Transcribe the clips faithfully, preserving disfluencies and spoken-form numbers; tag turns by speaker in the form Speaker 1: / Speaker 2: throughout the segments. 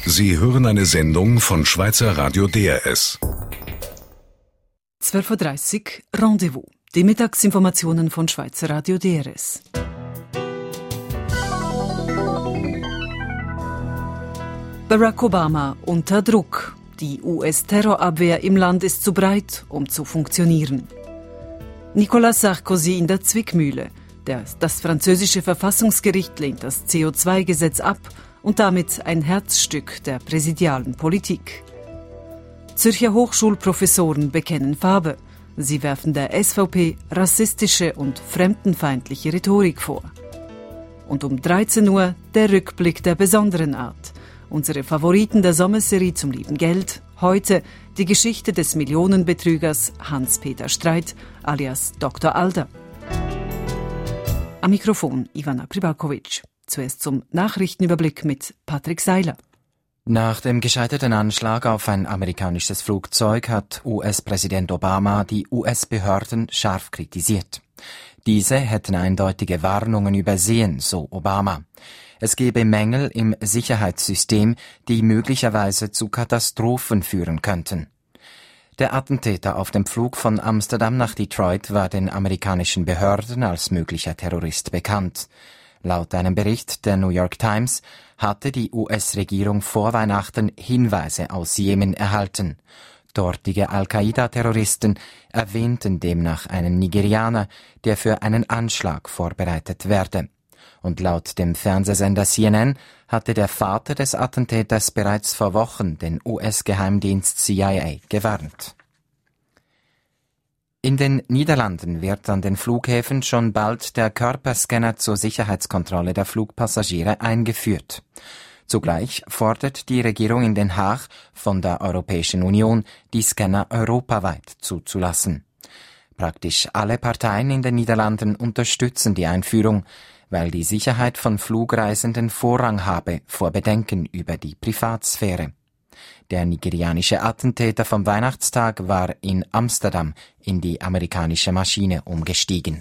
Speaker 1: Sie hören eine Sendung von Schweizer Radio D R S.
Speaker 2: zwölf Uhr dreißig Rendezvous. Die Mittagsinformationen von Schweizer Radio D R S. Barack Obama unter Druck. Die U S-Terrorabwehr im Land ist zu breit, um zu funktionieren. Nicolas Sarkozy in der Zwickmühle. Der, das französische Verfassungsgericht lehnt das C O zwei Gesetz ab und damit ein Herzstück der präsidialen Politik. Zürcher Hochschulprofessoren bekennen Farbe. Sie werfen der S V P rassistische und fremdenfeindliche Rhetorik vor. Und um dreizehn Uhr der Rückblick der besonderen Art. Unsere Favoriten der Sommerserie zum lieben Geld. Heute die Geschichte des Millionenbetrügers Hans-Peter Streit alias Doktor Alder. Am Mikrofon Ivana Pribakovic. Zuerst zum Nachrichtenüberblick mit Patrick Seiler.
Speaker 3: Nach dem gescheiterten Anschlag auf ein amerikanisches Flugzeug hat U S-Präsident Obama die U S-Behörden scharf kritisiert. Diese hätten eindeutige Warnungen übersehen, so Obama. Es gebe Mängel im Sicherheitssystem, die möglicherweise zu Katastrophen führen könnten. Der Attentäter auf dem Flug von Amsterdam nach Detroit war den amerikanischen Behörden als möglicher Terrorist bekannt. Laut einem Bericht der New York Times hatte die U S-Regierung vor Weihnachten Hinweise aus Jemen erhalten. Dortige Al-Qaida-Terroristen erwähnten demnach einen Nigerianer, der für einen Anschlag vorbereitet werde. Und laut dem Fernsehsender C N N hatte der Vater des Attentäters bereits vor Wochen den U S-Geheimdienst C I A gewarnt. In den Niederlanden wird an den Flughäfen schon bald der Körperscanner zur Sicherheitskontrolle der Flugpassagiere eingeführt. Zugleich fordert die Regierung in Den Haag von der Europäischen Union, die Scanner europaweit zuzulassen. Praktisch alle Parteien in den Niederlanden unterstützen die Einführung, weil die Sicherheit von Flugreisenden Vorrang habe vor Bedenken über die Privatsphäre. Der nigerianische Attentäter vom Weihnachtstag war in Amsterdam in die amerikanische Maschine umgestiegen.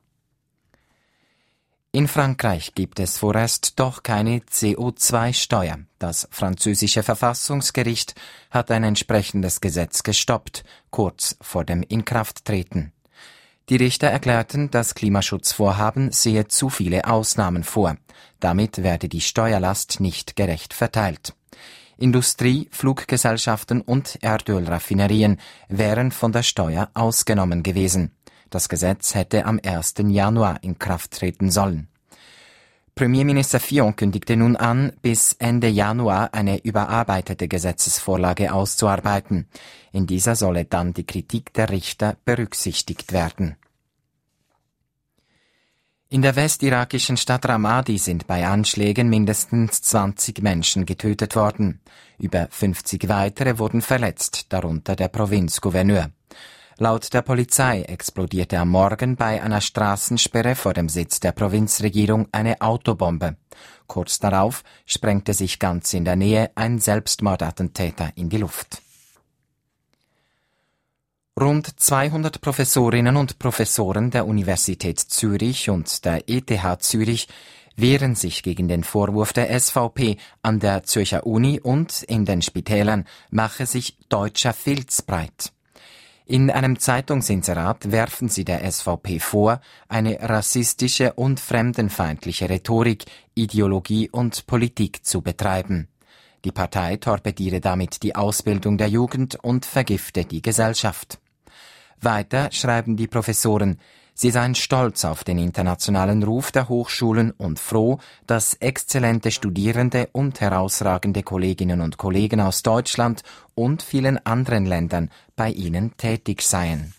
Speaker 3: In Frankreich gibt es vorerst doch keine C O zwei Steuer. Das französische Verfassungsgericht hat ein entsprechendes Gesetz gestoppt, kurz vor dem Inkrafttreten. Die Richter erklärten, das Klimaschutzvorhaben sehe zu viele Ausnahmen vor. Damit werde die Steuerlast nicht gerecht verteilt. Industrie, Fluggesellschaften und Erdölraffinerien wären von der Steuer ausgenommen gewesen. Das Gesetz hätte am ersten Januar in Kraft treten sollen. Premierminister Fillon kündigte nun an, bis Ende Januar eine überarbeitete Gesetzesvorlage auszuarbeiten. In dieser solle dann die Kritik der Richter berücksichtigt werden. In der westirakischen Stadt Ramadi sind bei Anschlägen mindestens zwanzig Menschen getötet worden. Über fünfzig weitere wurden verletzt, darunter der Provinzgouverneur. Laut der Polizei explodierte am Morgen bei einer Straßensperre vor dem Sitz der Provinzregierung eine Autobombe. Kurz darauf sprengte sich ganz in der Nähe ein Selbstmordattentäter in die Luft. Rund zweihundert Professorinnen und Professoren der Universität Zürich und der E T H Zürich wehren sich gegen den Vorwurf der S V P, an der Zürcher Uni und in den Spitälern mache sich deutscher Filz breit. In einem Zeitungsinserat werfen sie der S V P vor, eine rassistische und fremdenfeindliche Rhetorik, Ideologie und Politik zu betreiben. Die Partei torpediere damit die Ausbildung der Jugend und vergifte die Gesellschaft. Weiter schreiben die Professoren, sie seien stolz auf den internationalen Ruf der Hochschulen und froh, dass exzellente Studierende und herausragende Kolleginnen und Kollegen aus Deutschland und vielen anderen Ländern bei ihnen tätig seien.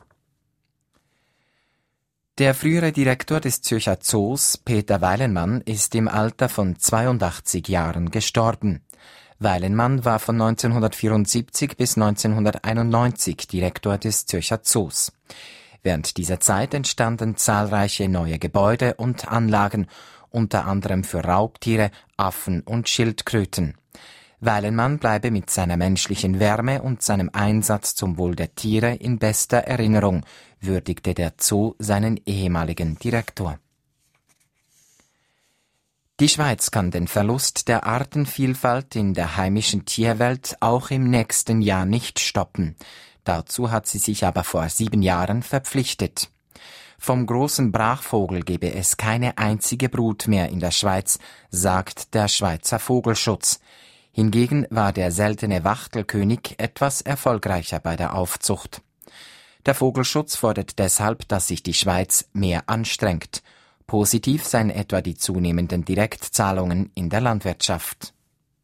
Speaker 3: Der frühere Direktor des Zürcher Zoos, Peter Weilenmann, ist im Alter von zweiundachtzig Jahren gestorben. Weilenmann war von neunzehnhundertvierundsiebzig bis neunzehnhunderteinundneunzig Direktor des Zürcher Zoos. Während dieser Zeit entstanden zahlreiche neue Gebäude und Anlagen, unter anderem für Raubtiere, Affen und Schildkröten. Weilenmann bleibe mit seiner menschlichen Wärme und seinem Einsatz zum Wohl der Tiere in bester Erinnerung, würdigte der Zoo seinen ehemaligen Direktor. Die Schweiz kann den Verlust der Artenvielfalt in der heimischen Tierwelt auch im nächsten Jahr nicht stoppen. Dazu hat sie sich aber vor sieben Jahren verpflichtet. Vom großen Brachvogel gebe es keine einzige Brut mehr in der Schweiz, sagt der Schweizer Vogelschutz. Hingegen war der seltene Wachtelkönig etwas erfolgreicher bei der Aufzucht. Der Vogelschutz fordert deshalb, dass sich die Schweiz mehr anstrengt. Positiv seien etwa die zunehmenden Direktzahlungen in der Landwirtschaft.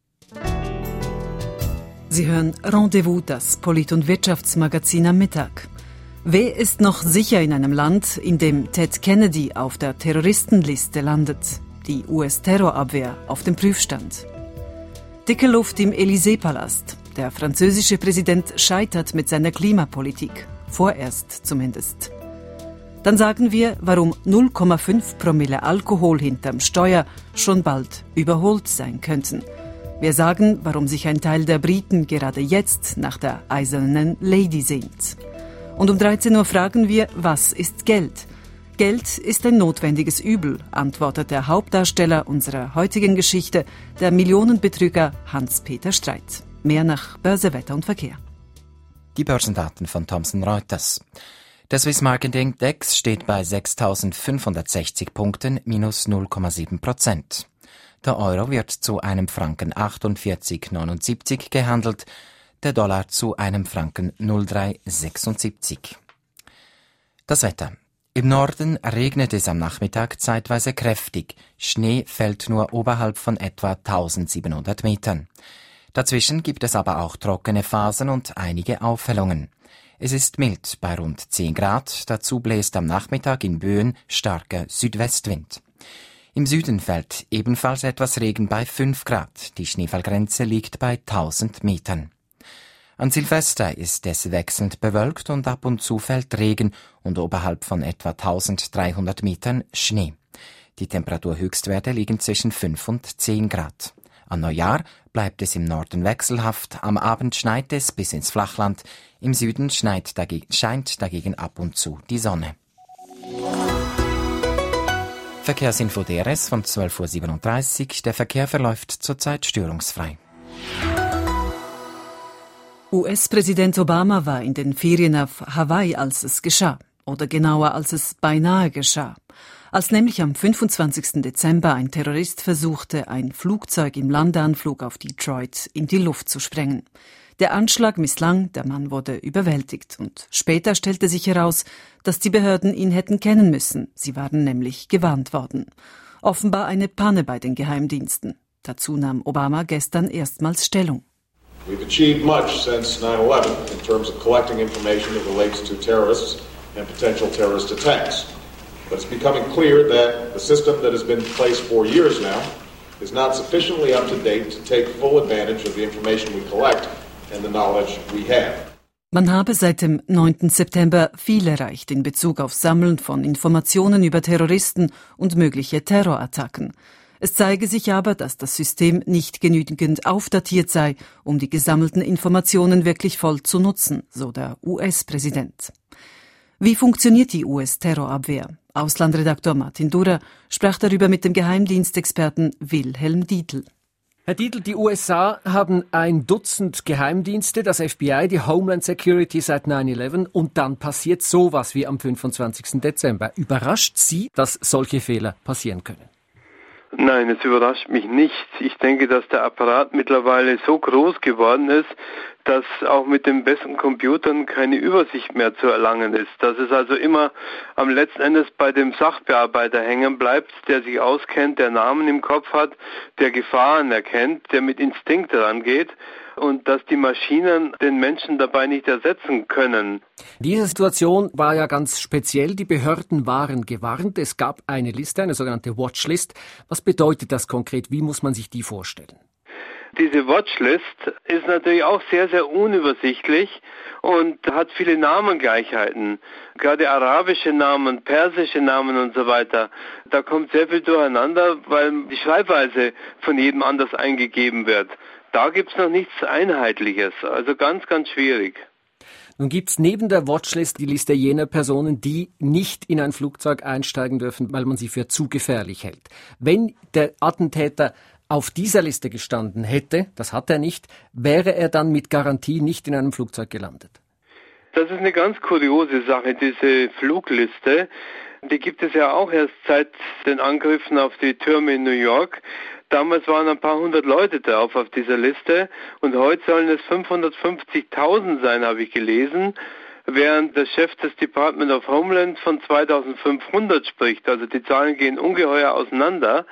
Speaker 2: Sie hören Rendezvous, das Polit- und Wirtschaftsmagazin am Mittag. Wer ist noch sicher in einem Land, in dem Ted Kennedy auf der Terroristenliste landet? Die U S-Terrorabwehr auf dem Prüfstand. Dicke Luft im Élysée-Palast. Der französische Präsident scheitert mit seiner Klimapolitik. Vorerst zumindest. Dann sagen wir, warum null Komma fünf Promille Alkohol hinterm Steuer schon bald überholt sein könnten. Wir sagen, warum sich ein Teil der Briten gerade jetzt nach der eisernen Lady sehnt. Und um dreizehn Uhr fragen wir, was ist Geld? Geld ist ein notwendiges Übel, antwortet der Hauptdarsteller unserer heutigen Geschichte, der Millionenbetrüger Hans-Peter Streit. Mehr nach Börse, Wetter und Verkehr.
Speaker 3: Die Börsendaten von Thomson Reuters. Der Swiss Market Index steht bei sechstausendfünfhundertsechzig Punkten, minus null Komma sieben Prozent. Der Euro wird zu einem Franken achtundvierzig Komma neunundsiebzig gehandelt, der Dollar zu einem Franken null Komma drei sechsundsiebzig. Das Wetter. Im Norden regnet es am Nachmittag zeitweise kräftig. Schnee fällt nur oberhalb von etwa tausendsiebenhundert Metern. Dazwischen gibt es aber auch trockene Phasen und einige Aufhellungen. Es ist mild bei rund zehn Grad, dazu bläst am Nachmittag in Böen starker Südwestwind. Im Süden fällt ebenfalls etwas Regen bei fünf Grad, die Schneefallgrenze liegt bei tausend Metern. An Silvester ist es wechselnd bewölkt und ab und zu fällt Regen und oberhalb von etwa tausenddreihundert Metern Schnee. Die Temperaturhöchstwerte liegen zwischen fünf und zehn Grad. An Neujahr bleibt es im Norden wechselhaft, am Abend schneit es bis ins Flachland, im Süden schneit dagegen, scheint dagegen ab und zu die Sonne. Verkehrsinfo D R S von zwölf Uhr siebenunddreißig. Der Verkehr verläuft zurzeit störungsfrei.
Speaker 2: U S-Präsident Obama war in den Ferien auf Hawaii, als es geschah. Oder genauer, als es beinahe geschah. Als nämlich am fünfundzwanzigsten Dezember ein Terrorist versuchte, ein Flugzeug im Landeanflug auf Detroit in die Luft zu sprengen. Der Anschlag misslang, der Mann wurde überwältigt und später stellte sich heraus, dass die Behörden ihn hätten kennen müssen. Sie waren nämlich gewarnt worden. Offenbar eine Panne bei den Geheimdiensten. Dazu nahm Obama gestern erstmals Stellung.
Speaker 4: We've achieved much since nine eleven in terms of collecting information that relates to terrorists and potential terrorist attacks. But it's becoming clear that the system that has been in place for years now is not sufficiently up to date to take full advantage of the information we collect and the knowledge we have.
Speaker 2: Man habe seit dem neunten September viel erreicht in Bezug auf Sammeln von Informationen über Terroristen und mögliche Terrorattacken. Es zeige sich aber, dass das System nicht genügend aufdatiert sei, um die gesammelten Informationen wirklich voll zu nutzen, so der U S-Präsident. Wie funktioniert die U S-Terrorabwehr? Auslandredaktor Martin Durer sprach darüber mit dem Geheimdienstexperten Wilhelm Dietl.
Speaker 5: Herr Dietl, die U S A haben ein Dutzend Geheimdienste, das F B I, die Homeland Security seit neun elf und dann passiert sowas wie am fünfundzwanzigsten Dezember. Überrascht Sie, dass solche Fehler passieren können?
Speaker 6: Nein, es überrascht mich nicht. Ich denke, dass der Apparat mittlerweile so groß geworden ist, dass auch mit den besten Computern keine Übersicht mehr zu erlangen ist. Dass es also immer am letzten Endes bei dem Sachbearbeiter hängen bleibt, der sich auskennt, der Namen im Kopf hat, der Gefahren erkennt, der mit Instinkt rangeht und dass die Maschinen den Menschen dabei nicht ersetzen können.
Speaker 5: Diese Situation war ja ganz speziell. Die Behörden waren gewarnt. Es gab eine Liste, eine sogenannte Watchlist. Was bedeutet das konkret? Wie muss man sich die vorstellen?
Speaker 6: Diese Watchlist ist natürlich auch sehr, sehr unübersichtlich und hat viele Namengleichheiten. Gerade arabische Namen, persische Namen und so weiter. Da kommt sehr viel durcheinander, weil die Schreibweise von jedem anders eingegeben wird. Da gibt's noch nichts Einheitliches, also ganz, ganz schwierig.
Speaker 5: Nun gibt's neben der Watchlist die Liste jener Personen, die nicht in ein Flugzeug einsteigen dürfen, weil man sie für zu gefährlich hält. Wenn der Attentäter auf dieser Liste gestanden hätte, das hat er nicht, wäre er dann mit Garantie nicht in einem Flugzeug gelandet.
Speaker 6: Das ist eine ganz kuriose Sache, diese Flugliste. Die gibt es ja auch erst seit den Angriffen auf die Türme in New York. Damals waren ein paar hundert Leute drauf auf dieser Liste und heute sollen es fünfhundertfünfzigtausend sein, habe ich gelesen, während der Chef des Department of Homeland von zweitausendfünfhundert spricht. Also die Zahlen gehen ungeheuer auseinander.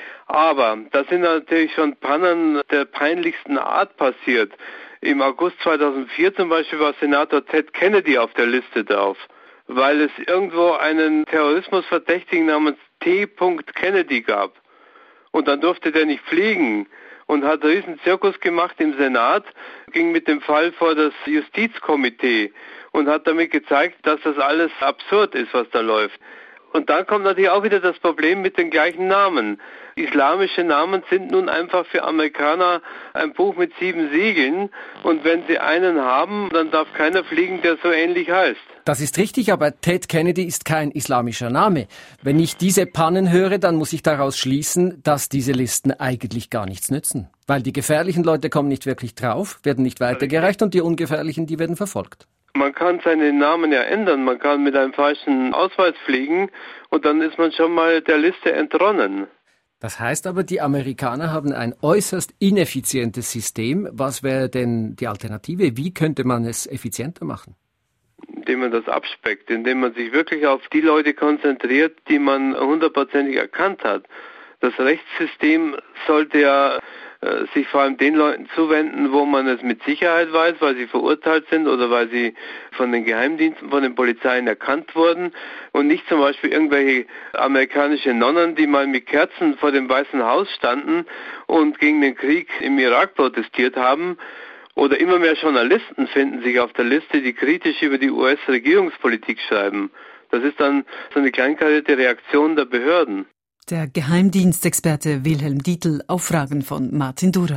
Speaker 6: Aber da sind natürlich schon Pannen der peinlichsten Art passiert. Im August zweitausendvier zum Beispiel war Senator Ted Kennedy auf der Liste drauf, weil es irgendwo einen Terrorismusverdächtigen namens T. Kennedy gab. Und dann durfte der nicht fliegen und hat einen riesen Zirkus gemacht im Senat, ging mit dem Fall vor das Justizkomitee und hat damit gezeigt, dass das alles absurd ist, was da läuft. Und dann kommt natürlich auch wieder das Problem mit den gleichen Namen. Islamische Namen sind nun einfach für Amerikaner ein Buch mit sieben Siegeln. Und wenn sie einen haben, dann darf keiner fliegen, der so ähnlich heißt.
Speaker 5: Das ist richtig, aber Ted Kennedy ist kein islamischer Name. Wenn ich diese Pannen höre, dann muss ich daraus schließen, dass diese Listen eigentlich gar nichts nützen. Weil die gefährlichen Leute kommen nicht wirklich drauf, werden nicht weitergereicht und die ungefährlichen, die werden verfolgt.
Speaker 6: Man kann seinen Namen ja ändern, man kann mit einem falschen Ausweis fliegen und dann ist man schon mal der Liste entronnen.
Speaker 5: Das heißt aber, die Amerikaner haben ein äußerst ineffizientes System. Was wäre denn die Alternative? Wie könnte man es effizienter machen?
Speaker 6: Indem man das abspeckt, indem man sich wirklich auf die Leute konzentriert, die man hundertprozentig erkannt hat. Das Rechtssystem sollte ja äh, sich vor allem den Leuten zuwenden, wo man es mit Sicherheit weiß, weil sie verurteilt sind oder weil sie von den Geheimdiensten, von den Polizeien erkannt wurden und nicht zum Beispiel irgendwelche amerikanische Nonnen, die mal mit Kerzen vor dem Weißen Haus standen und gegen den Krieg im Irak protestiert haben. Oder immer mehr Journalisten finden sich auf der Liste, die kritisch über die U S-Regierungspolitik schreiben. Das ist dann so eine kleinkarierte Reaktion der Behörden.
Speaker 2: Der Geheimdienstexperte Wilhelm Dietl auf Fragen von Martin Durer.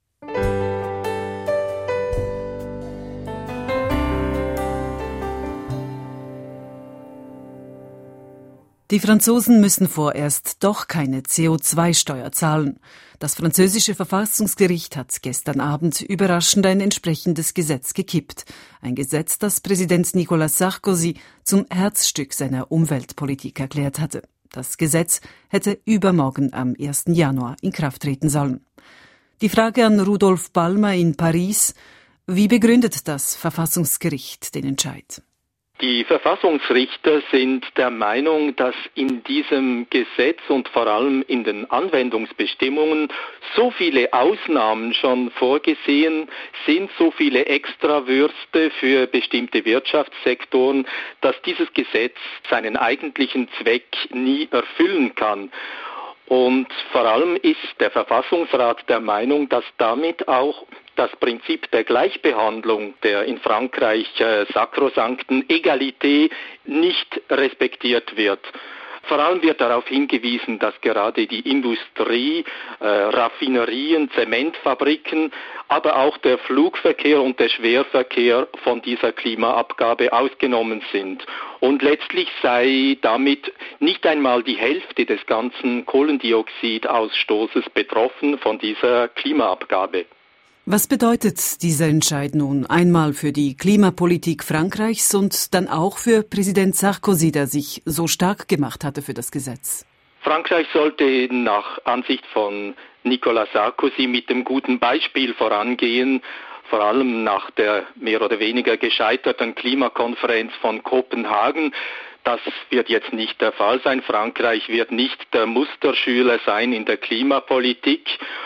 Speaker 2: Die Franzosen müssen vorerst doch keine C O zwei Steuer zahlen. Das französische Verfassungsgericht hat gestern Abend überraschend ein entsprechendes Gesetz gekippt. Ein Gesetz, das Präsident Nicolas Sarkozy zum Herzstück seiner Umweltpolitik erklärt hatte. Das Gesetz hätte übermorgen am ersten Januar in Kraft treten sollen. Die Frage an Rudolf Balmer in Paris: Wie begründet das Verfassungsgericht den Entscheid?
Speaker 7: Die Verfassungsrichter sind der Meinung, dass in diesem Gesetz und vor allem in den Anwendungsbestimmungen so viele Ausnahmen schon vorgesehen sind, so viele Extrawürste für bestimmte Wirtschaftssektoren, dass dieses Gesetz seinen eigentlichen Zweck nie erfüllen kann. Und vor allem ist der Verfassungsrat der Meinung, dass damit auch das Prinzip der Gleichbehandlung, der in Frankreich äh, sakrosankten Egalité, nicht respektiert wird. Vor allem wird darauf hingewiesen, dass gerade die Industrie, äh, Raffinerien, Zementfabriken, aber auch der Flugverkehr und der Schwerverkehr von dieser Klimaabgabe ausgenommen sind. Und letztlich sei damit nicht einmal die Hälfte des ganzen Kohlendioxidausstoßes betroffen von dieser Klimaabgabe.
Speaker 2: Was bedeutet dieser Entscheid nun einmal für die Klimapolitik Frankreichs und dann auch für Präsident Sarkozy, der sich so stark gemacht hatte für das Gesetz?
Speaker 7: Frankreich sollte nach Ansicht von Nicolas Sarkozy mit dem guten Beispiel vorangehen, vor allem nach der mehr oder weniger gescheiterten Klimakonferenz von Kopenhagen. Das wird jetzt nicht der Fall sein. Frankreich wird nicht der Musterschüler sein in der Klimapolitik.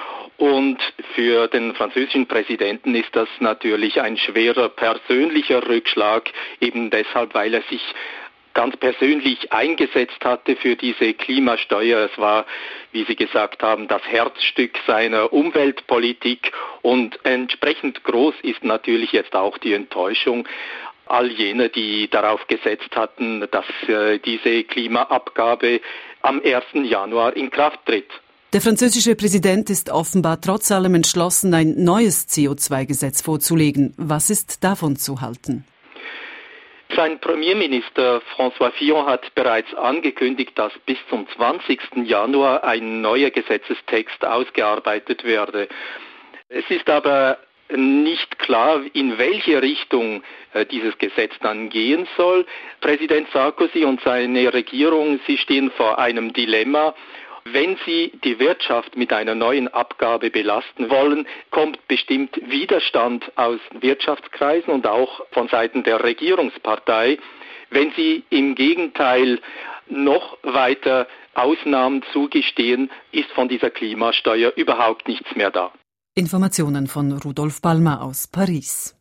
Speaker 7: Und für den französischen Präsidenten ist das natürlich ein schwerer persönlicher Rückschlag, eben deshalb, weil er sich ganz persönlich eingesetzt hatte für diese Klimasteuer. Es war, wie Sie gesagt haben, das Herzstück seiner Umweltpolitik und entsprechend groß ist natürlich jetzt auch die Enttäuschung all jener, die darauf gesetzt hatten, dass äh, diese Klimaabgabe am ersten Januar in Kraft tritt.
Speaker 2: Der französische Präsident ist offenbar trotz allem entschlossen, ein neues C O zwei Gesetz vorzulegen. Was ist davon zu halten?
Speaker 7: Sein Premierminister François Fillon hat bereits angekündigt, dass bis zum zwanzigsten Januar ein neuer Gesetzestext ausgearbeitet werde. Es ist aber nicht klar, in welche Richtung äh, dieses Gesetz dann gehen soll. Präsident Sarkozy und seine Regierung, sie stehen vor einem Dilemma. Wenn sie die Wirtschaft mit einer neuen Abgabe belasten wollen, kommt bestimmt Widerstand aus Wirtschaftskreisen und auch von Seiten der Regierungspartei. Wenn sie im Gegenteil noch weiter Ausnahmen zugestehen, ist von dieser Klimasteuer überhaupt nichts mehr da.
Speaker 2: Informationen von Rudolf Palmer aus Paris.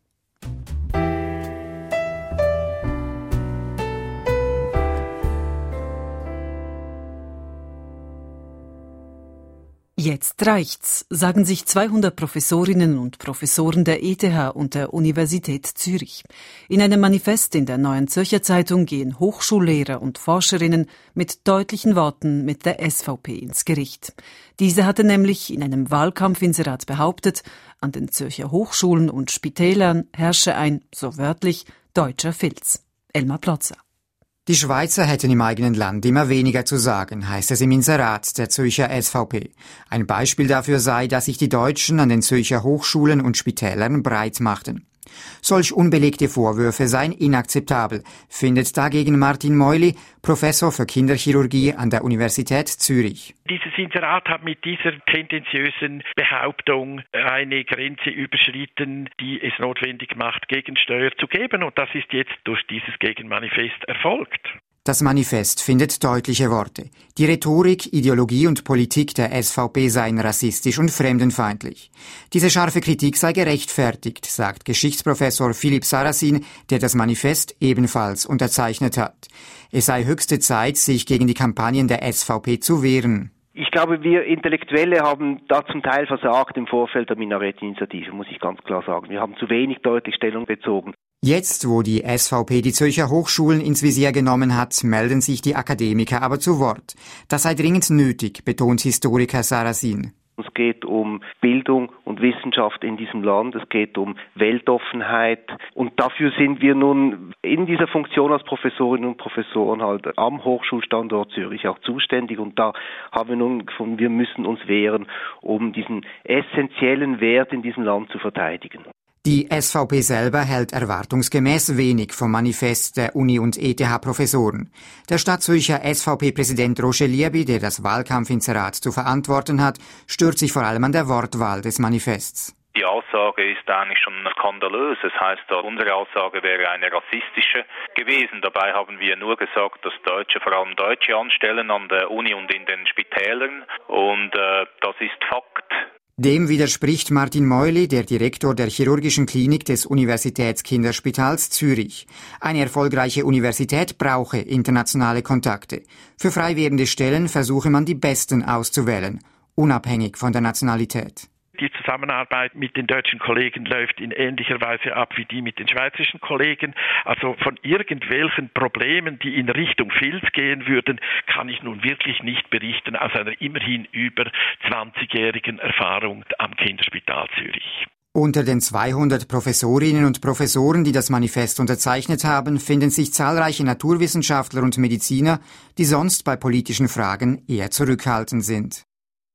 Speaker 2: Jetzt reicht's, sagen sich zweihundert Professorinnen und Professoren der E T H und der Universität Zürich. In einem Manifest in der Neuen Zürcher Zeitung gehen Hochschullehrer und Forscherinnen mit deutlichen Worten mit der S V P ins Gericht. Diese hatte nämlich in einem Wahlkampfinserat behauptet, an den Zürcher Hochschulen und Spitälern herrsche ein, so wörtlich, deutscher Filz. Elmar Plotzer.
Speaker 8: Die Schweizer hätten im eigenen Land immer weniger zu sagen, heißt es im Inserat der Zürcher S V P. Ein Beispiel dafür sei, dass sich die Deutschen an den Zürcher Hochschulen und Spitälern breit machten. Solch unbelegte Vorwürfe seien inakzeptabel, findet dagegen Martin Meuli, Professor für Kinderchirurgie an der Universität Zürich.
Speaker 9: Dieses Inserat hat mit dieser tendenziösen Behauptung eine Grenze überschritten, die es notwendig macht, Gegensteuer zu geben, und das ist jetzt durch dieses Gegenmanifest erfolgt.
Speaker 8: Das Manifest findet deutliche Worte. Die Rhetorik, Ideologie und Politik der S V P seien rassistisch und fremdenfeindlich. Diese scharfe Kritik sei gerechtfertigt, sagt Geschichtsprofessor Philipp Sarrazin, der das Manifest ebenfalls unterzeichnet hat. Es sei höchste Zeit, sich gegen die Kampagnen der S V P zu wehren.
Speaker 10: Ich glaube, wir Intellektuelle haben da zum Teil versagt im Vorfeld der Minareteninitiative, muss ich ganz klar sagen. Wir haben zu wenig deutlich Stellung bezogen.
Speaker 8: Jetzt, wo die S V P die Zürcher Hochschulen ins Visier genommen hat, melden sich die Akademiker aber zu Wort. Das sei dringend nötig, betont Historiker Sarrazin.
Speaker 10: Es geht um Bildung und Wissenschaft in diesem Land, es geht um Weltoffenheit, und dafür sind wir nun in dieser Funktion als Professorinnen und Professoren halt am Hochschulstandort Zürich auch zuständig, und da haben wir nun gefunden, wir müssen uns wehren, um diesen essentiellen Wert in diesem Land zu verteidigen.
Speaker 8: Die S V P selber hält erwartungsgemäß wenig vom Manifest der Uni- und E T H-Professoren. Der Stadtzürcher S V P-Präsident Roger Lieby, der das Wahlkampfinserat zu verantworten hat, stört sich vor allem an der Wortwahl des Manifests.
Speaker 11: Die Aussage ist eigentlich schon skandalös. Das heißt, unsere Aussage wäre eine rassistische gewesen. Dabei haben wir nur gesagt, dass Deutsche vor allem Deutsche anstellen an der Uni und in den Spitälern. Und äh, das ist Fakt.
Speaker 8: Dem widerspricht Martin Meuli, der Direktor der chirurgischen Klinik des Universitätskinderspitals Zürich. Eine erfolgreiche Universität brauche internationale Kontakte. Für frei werdende Stellen versuche man, die Besten auszuwählen, unabhängig von der Nationalität.
Speaker 9: Die Zusammenarbeit mit den deutschen Kollegen läuft in ähnlicher Weise ab wie die mit den schweizerischen Kollegen. Also von irgendwelchen Problemen, die in Richtung Filz gehen würden, kann ich nun wirklich nicht berichten aus einer immerhin über zwanzigjährigen Erfahrung am Kinderspital Zürich.
Speaker 8: Unter den zweihundert Professorinnen und Professoren, die das Manifest unterzeichnet haben, finden sich zahlreiche Naturwissenschaftler und Mediziner, die sonst bei politischen Fragen eher zurückhaltend sind.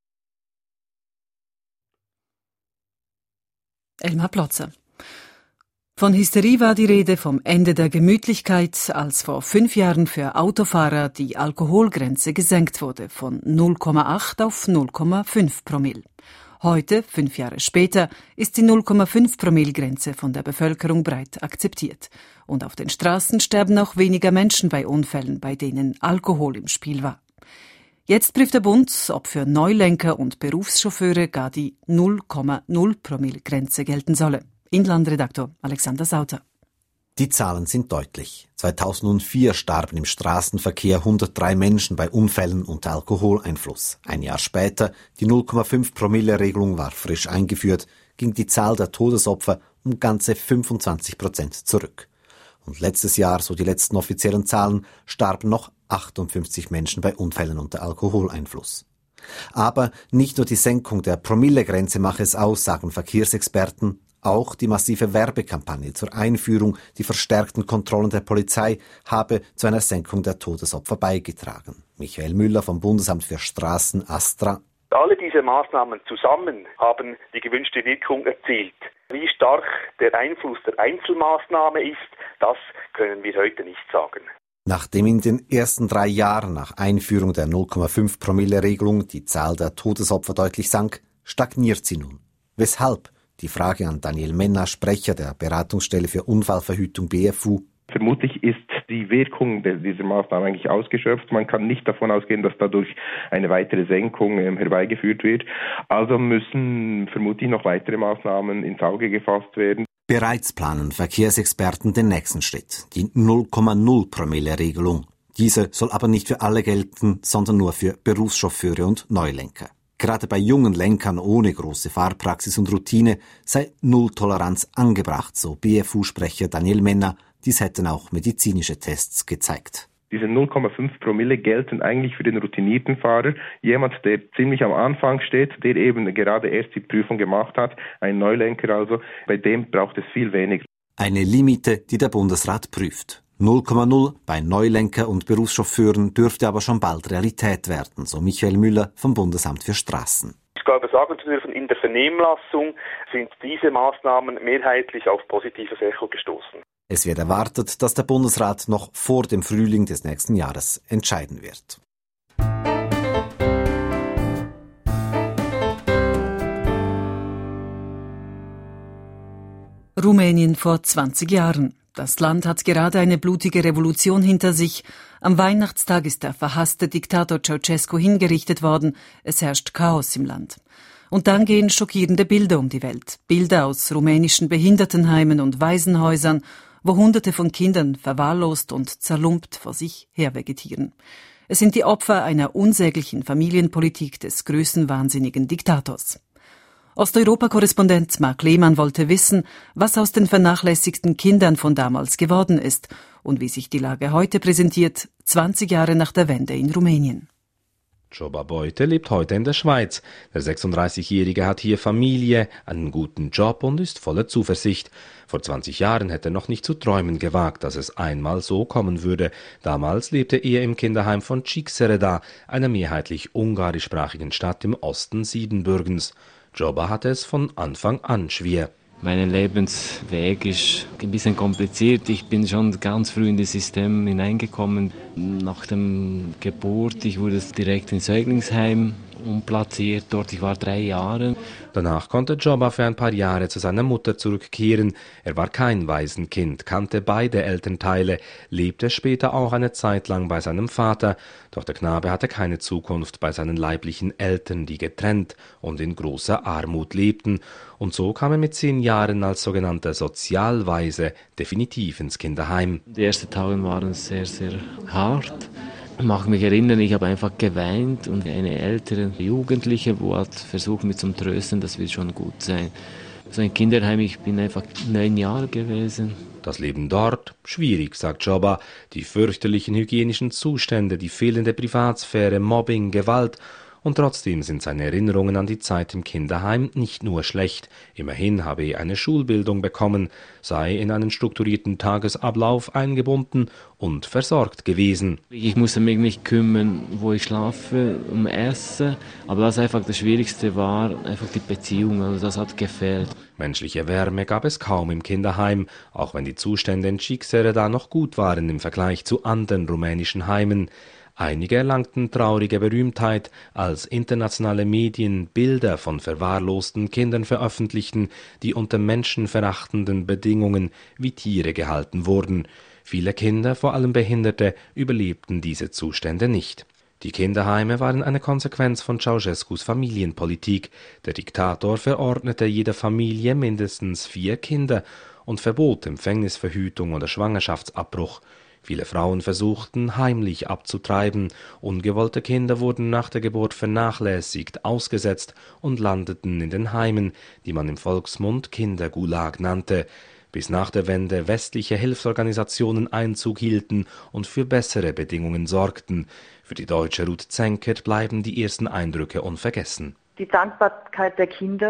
Speaker 2: Elmar Plotzer. Von Hysterie war die Rede, vom Ende der Gemütlichkeit, als vor fünf Jahren für Autofahrer die Alkoholgrenze gesenkt wurde, von null Komma acht auf null Komma fünf Promille. Heute, fünf Jahre später, ist die null Komma fünf Promille Grenze von der Bevölkerung breit akzeptiert. Und auf den Straßen sterben auch weniger Menschen bei Unfällen, bei denen Alkohol im Spiel war. Jetzt prüft der Bund, ob für Neulenker und Berufschauffeure gar die null Komma null Promille Grenze gelten solle. Inlandredaktor Alexander Sauter.
Speaker 12: Die Zahlen sind deutlich. zweitausendvier starben im Straßenverkehr hundertdrei Menschen bei Unfällen unter Alkoholeinfluss. Ein Jahr später, die null Komma fünf Promille Regelung war frisch eingeführt, ging die Zahl der Todesopfer um ganze fünfundzwanzig Prozent zurück. Und letztes Jahr, so die letzten offiziellen Zahlen, starben noch achtundfünfzig Menschen bei Unfällen unter Alkoholeinfluss. Aber nicht nur die Senkung der Promillegrenze mache es aus, sagen Verkehrsexperten, Auch die massive Werbekampagne zur Einführung, die verstärkten Kontrollen der Polizei habe zu einer Senkung der Todesopfer beigetragen. Michael Müller vom Bundesamt für Straßen Astra.
Speaker 13: Alle diese Maßnahmen zusammen haben die gewünschte Wirkung erzielt. Wie stark der Einfluss der Einzelmaßnahme ist, das können wir heute nicht sagen.
Speaker 12: Nachdem in den ersten drei Jahren nach Einführung der null Komma fünf Promille Regelung die Zahl der Todesopfer deutlich sank, stagniert sie nun. Weshalb? Die Frage an Daniel Menna, Sprecher der Beratungsstelle für Unfallverhütung B F U.
Speaker 14: Vermutlich ist die Wirkung dieser Maßnahme eigentlich ausgeschöpft. Man kann nicht davon ausgehen, dass dadurch eine weitere Senkung ähm, herbeigeführt wird. Also müssen vermutlich noch weitere Maßnahmen ins Auge gefasst werden.
Speaker 12: Bereits planen Verkehrsexperten den nächsten Schritt, die null Komma null Promille Regelung. Diese soll aber nicht für alle gelten, sondern nur für Berufschauffeure und Neulenker. Gerade bei jungen Lenkern ohne große Fahrpraxis und Routine sei Nulltoleranz angebracht, so B F U-Sprecher Daniel Menna. Dies hätten auch medizinische Tests gezeigt.
Speaker 14: Diese null Komma fünf Promille gelten eigentlich für den routinierten Fahrer. Jemand, der ziemlich am Anfang steht, der eben gerade erst die Prüfung gemacht hat, ein Neulenker also, bei dem braucht es viel weniger.
Speaker 12: Eine Limite, die der Bundesrat prüft. null Komma null bei Neulenker und Berufschauffeuren dürfte aber schon bald Realität werden, so Michael Müller vom Bundesamt für Straßen.
Speaker 13: Ich glaube, sagen zu dürfen, in der Vernehmlassung sind diese Maßnahmen mehrheitlich auf positives Echo gestoßen.
Speaker 12: Es wird erwartet, dass der Bundesrat noch vor dem Frühling des nächsten Jahres entscheiden wird.
Speaker 2: Rumänien vor zwanzig Jahren. Das Land hat gerade eine blutige Revolution hinter sich. Am Weihnachtstag ist der verhasste Diktator Ceausescu hingerichtet worden. Es herrscht Chaos im Land. Und dann gehen schockierende Bilder um die Welt. Bilder aus rumänischen Behindertenheimen und Waisenhäusern, wo Hunderte von Kindern verwahrlost und zerlumpt vor sich hervegetieren. Es sind die Opfer einer unsäglichen Familienpolitik des größenwahnsinnigen Diktators. Osteuropa-Korrespondent Marc Lehmann wollte wissen, was aus den vernachlässigten Kindern von damals geworden ist und wie sich die Lage heute präsentiert, zwanzig Jahre nach der Wende in Rumänien.
Speaker 15: Csaba Beute lebt heute in der Schweiz. Der sechsunddreißigjährige hat hier Familie, einen guten Job und ist voller Zuversicht. Vor zwanzig Jahren hätte er noch nicht zu träumen gewagt, dass es einmal so kommen würde. Damals lebte er im Kinderheim von Csíkszereda, einer mehrheitlich ungarischsprachigen Stadt im Osten Siebenbürgens. Csaba hatte es von Anfang an schwer.
Speaker 16: Mein Lebensweg ist ein bisschen kompliziert. Ich bin schon ganz früh in das System hineingekommen. Nach der Geburt, ich wurde direkt ins Säuglingsheim umplatziert. Dort, ich war drei Jahre.
Speaker 15: Danach konnte Csaba für ein paar Jahre zu seiner Mutter zurückkehren. Er war kein Waisenkind, kannte beide Elternteile, lebte später auch eine Zeit lang bei seinem Vater. Doch der Knabe hatte keine Zukunft bei seinen leiblichen Eltern, die getrennt und in großer Armut lebten. Und so kam er mit zehn Jahren als sogenannter Sozialwaise definitiv ins Kinderheim.
Speaker 16: Die ersten Tage waren sehr, sehr hart. Ich mag mich erinnern, ich habe einfach geweint und eine ältere Jugendliche, die hat versucht, mich zu trösten, das wird schon gut sein. So ein Kinderheim, ich bin einfach neun Jahre gewesen.
Speaker 15: Das Leben dort schwierig, sagt Csaba. Die fürchterlichen hygienischen Zustände, die fehlende Privatsphäre, Mobbing, Gewalt. Und trotzdem sind seine Erinnerungen an die Zeit im Kinderheim nicht nur schlecht. Immerhin habe er eine Schulbildung bekommen, sei in einen strukturierten Tagesablauf eingebunden und versorgt gewesen.
Speaker 16: Ich musste mich nicht kümmern, wo ich schlafe, um Essen. Aber was einfach das Schwierigste war, einfach die Beziehung. Also das hat gefehlt.
Speaker 15: Menschliche Wärme gab es kaum im Kinderheim, auch wenn die Zustände in Csíkszereda noch gut waren im Vergleich zu anderen rumänischen Heimen. Einige erlangten traurige Berühmtheit, als internationale Medien Bilder von verwahrlosten Kindern veröffentlichten, die unter menschenverachtenden Bedingungen wie Tiere gehalten wurden. Viele Kinder, vor allem Behinderte, überlebten diese Zustände nicht. Die Kinderheime waren eine Konsequenz von Ceausescus Familienpolitik. Der Diktator verordnete jeder Familie mindestens vier Kinder und verbot Empfängnisverhütung oder Schwangerschaftsabbruch. Viele Frauen versuchten, heimlich abzutreiben. Ungewollte Kinder wurden nach der Geburt vernachlässigt, ausgesetzt und landeten in den Heimen, die man im Volksmund Kindergulag nannte, bis nach der Wende westliche Hilfsorganisationen Einzug hielten und für bessere Bedingungen sorgten. Für die deutsche Ruth Zenkert bleiben die ersten Eindrücke unvergessen.
Speaker 17: Die Dankbarkeit der Kinder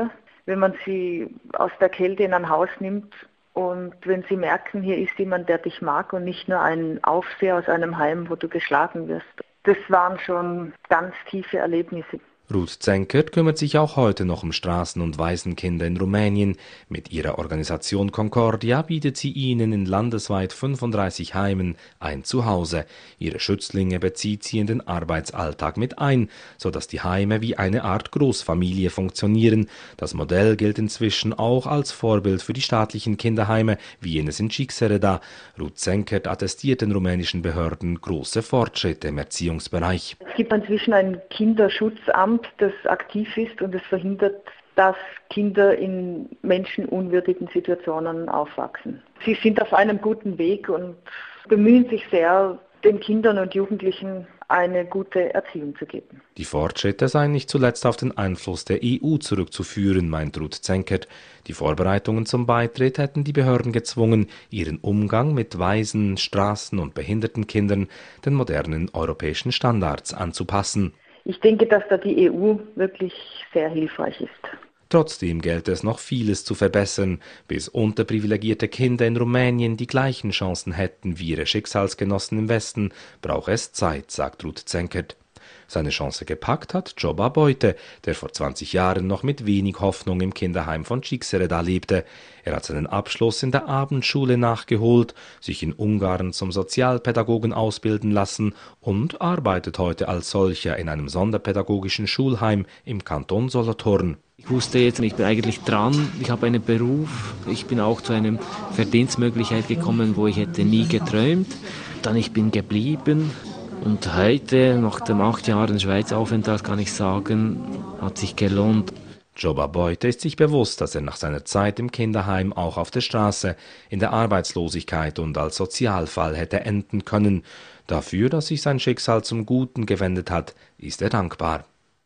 Speaker 17: wenn man sie aus der Kälte in ein Haus nimmt und wenn sie merken, hier ist jemand, der dich mag und nicht nur ein Aufseher aus einem Heim, wo du geschlagen wirst. Das waren schon ganz tiefe Erlebnisse.
Speaker 15: Ruth Zenkert kümmert sich auch heute noch um Straßen- und Waisenkinder in Rumänien. Mit ihrer Organisation Concordia bietet sie ihnen in landesweit fünfunddreißig Heimen ein Zuhause. Ihre Schützlinge bezieht sie in den Arbeitsalltag mit ein, sodass die Heime wie eine Art Großfamilie funktionieren. Das Modell gilt inzwischen auch als Vorbild für die staatlichen Kinderheime, wie jenes in Csíkszereda. Ruth Zenkert attestiert den rumänischen Behörden große Fortschritte im Erziehungsbereich.
Speaker 17: Es gibt inzwischen ein Kinderschutzamt, das aktiv ist und es verhindert, dass Kinder in menschenunwürdigen Situationen aufwachsen. Sie sind auf einem guten Weg und bemühen sich sehr, den Kindern und Jugendlichen eine gute Erziehung zu geben.
Speaker 15: Die Fortschritte seien nicht zuletzt auf den Einfluss der E U zurückzuführen, meint Ruth Zenkert. Die Vorbereitungen zum Beitritt hätten die Behörden gezwungen, ihren Umgang mit Waisen, Straßen- und behinderten Kindern den modernen europäischen Standards anzupassen.
Speaker 17: Ich denke, dass da die E U wirklich sehr hilfreich ist.
Speaker 15: Trotzdem gelte es noch vieles zu verbessern, bis unterprivilegierte Kinder in Rumänien die gleichen Chancen hätten wie ihre Schicksalsgenossen im Westen, brauche es Zeit, sagt Ruth Zenkert. Seine Chance gepackt hat Joba Beute, der vor zwanzig Jahren noch mit wenig Hoffnung im Kinderheim von Csíkszereda lebte. Er hat seinen Abschluss in der Abendschule nachgeholt, sich in Ungarn zum Sozialpädagogen ausbilden lassen und arbeitet heute als solcher in einem sonderpädagogischen Schulheim im Kanton Solothurn.
Speaker 16: Ich wusste jetzt, ich bin eigentlich dran, ich habe einen Beruf, ich bin auch zu einer Verdienstmöglichkeit gekommen, wo ich hätte nie geträumt. Dann ich bin geblieben. Und heute, nach dem acht Jahren Schweizaufenthalt, kann ich sagen, hat sich gelohnt.
Speaker 15: Joba Beute ist sich bewusst, dass er nach seiner Zeit im Kinderheim auch auf der Straße, in der Arbeitslosigkeit und als Sozialfall hätte enden können. Dafür, dass sich sein Schicksal zum Guten gewendet hat, ist er dankbar.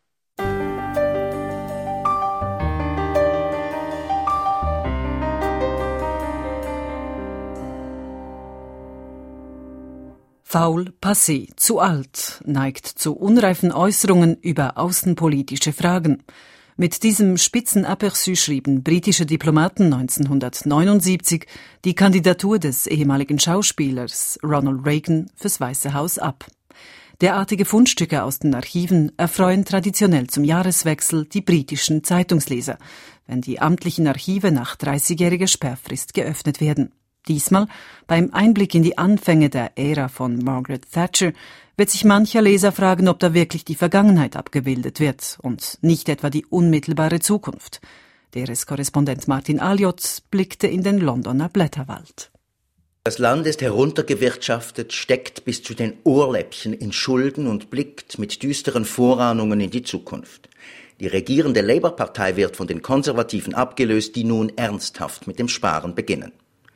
Speaker 2: Faul, passé, zu alt, neigt zu unreifen Äußerungen über außenpolitische Fragen. Mit diesem Spitzenaperçu schrieben britische Diplomaten neunzehnhundertneunundsiebzig die Kandidatur des ehemaligen Schauspielers Ronald Reagan fürs Weiße Haus ab. Derartige Fundstücke aus den Archiven erfreuen traditionell zum Jahreswechsel die britischen Zeitungsleser, wenn die amtlichen Archive nach dreißigjähriger Sperrfrist geöffnet werden. Diesmal, beim Einblick in die Anfänge der Ära von Margaret Thatcher, wird sich mancher Leser fragen, ob da wirklich die Vergangenheit abgebildet wird und nicht etwa die unmittelbare Zukunft. D R S-Korrespondent Martin Aljot blickte in den Londoner Blätterwald.
Speaker 18: Das Land ist heruntergewirtschaftet, steckt bis zu den Ohrläppchen in Schulden und blickt mit düsteren Vorahnungen in die Zukunft. Die regierende Labour-Partei wird von den Konservativen abgelöst, die nun ernsthaft mit dem Sparen beginnen.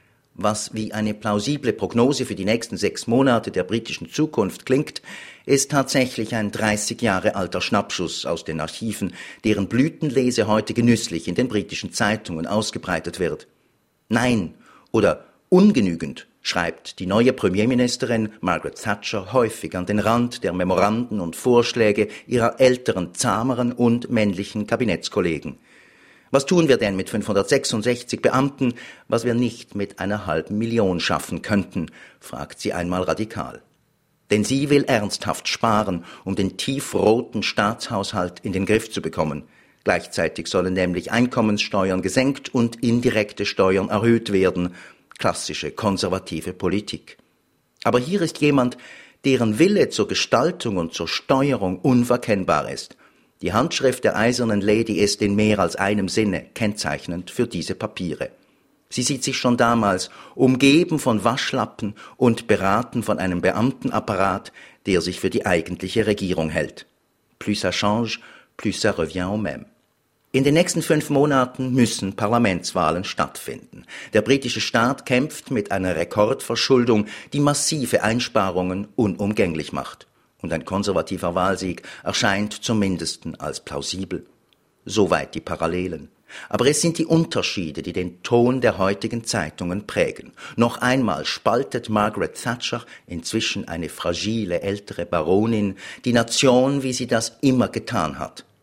Speaker 18: Was wie eine plausible Prognose für die nächsten sechs Monate der britischen Zukunft klingt, ist tatsächlich ein dreißig Jahre alter Schnappschuss aus den Archiven, deren Blütenlese heute genüsslich in den britischen Zeitungen ausgebreitet wird. Nein oder ungenügend schreibt die neue Premierministerin Margaret Thatcher häufig an den Rand der Memoranden und Vorschläge ihrer älteren, zahmeren und männlichen Kabinettskollegen. Was tun wir denn mit fünfhundertsechsundsechzig Beamten, was wir nicht mit einer halben Million schaffen könnten, fragt sie einmal radikal. Denn sie will ernsthaft sparen, um den tiefroten Staatshaushalt in den Griff zu bekommen. Gleichzeitig sollen nämlich Einkommenssteuern gesenkt und indirekte Steuern erhöht werden. Klassische konservative Politik. Aber hier ist jemand, deren Wille zur Gestaltung und zur Steuerung unverkennbar ist. Die Handschrift der Eisernen Lady ist in mehr als einem Sinne kennzeichnend für diese Papiere. Sie sieht sich schon damals umgeben von Waschlappen und beraten von einem Beamtenapparat, der sich für die eigentliche Regierung hält. Plus ça change, plus ça revient au même. In den nächsten fünf Monaten müssen Parlamentswahlen stattfinden. Der britische Staat kämpft mit einer Rekordverschuldung, die massive Einsparungen unumgänglich macht. Und ein konservativer Wahlsieg erscheint zumindest als plausibel. Soweit die Parallelen. Aber es sind die Unterschiede, die den Ton der heutigen Zeitungen prägen. Noch einmal spaltet Margaret Thatcher, inzwischen eine fragile ältere Baronin, die Nation, wie sie das immer getan hat.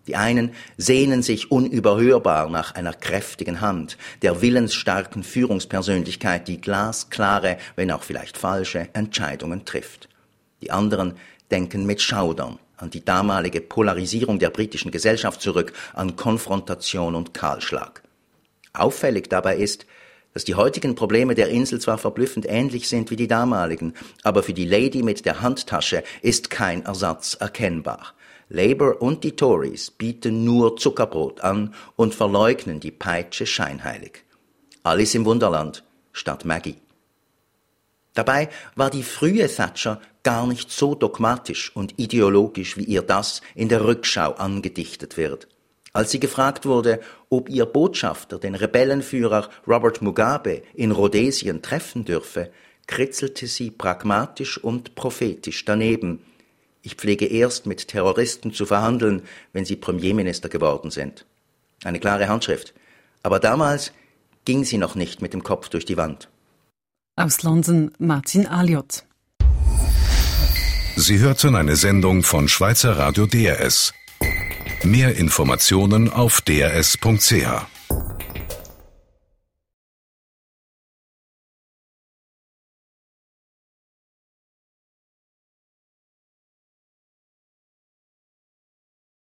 Speaker 18: Die einen sehnen sich unüberhörbar nach einer kräftigen Hand, der willensstarken Führungspersönlichkeit, die glasklare, wenn auch vielleicht falsche, Entscheidungen trifft. Die anderen denken mit Schaudern an die damalige Polarisierung der britischen Gesellschaft zurück, an Konfrontation und Kahlschlag. Auffällig dabei ist, dass die heutigen Probleme der Insel zwar verblüffend ähnlich sind wie die damaligen, aber für die Lady mit der Handtasche ist kein Ersatz erkennbar. Labour und die Tories bieten nur Zuckerbrot an und verleugnen die Peitsche scheinheilig. Alice im Wunderland statt Maggie. Dabei war die frühe Thatcher gar nicht so dogmatisch und ideologisch, wie ihr das in der Rückschau angedichtet wird. Als sie gefragt wurde, ob ihr Botschafter den Rebellenführer Robert Mugabe in Rhodesien treffen dürfe, kritzelte sie pragmatisch und prophetisch daneben: Ich pflege erst mit Terroristen zu verhandeln, wenn sie Premierminister geworden sind. Eine klare Handschrift. Aber damals ging sie noch nicht mit dem Kopf durch die Wand.
Speaker 2: Aus London Martin Aliot.
Speaker 1: Sie hörten eine Sendung von Schweizer Radio D R S. Mehr Informationen auf d r s punkt c h.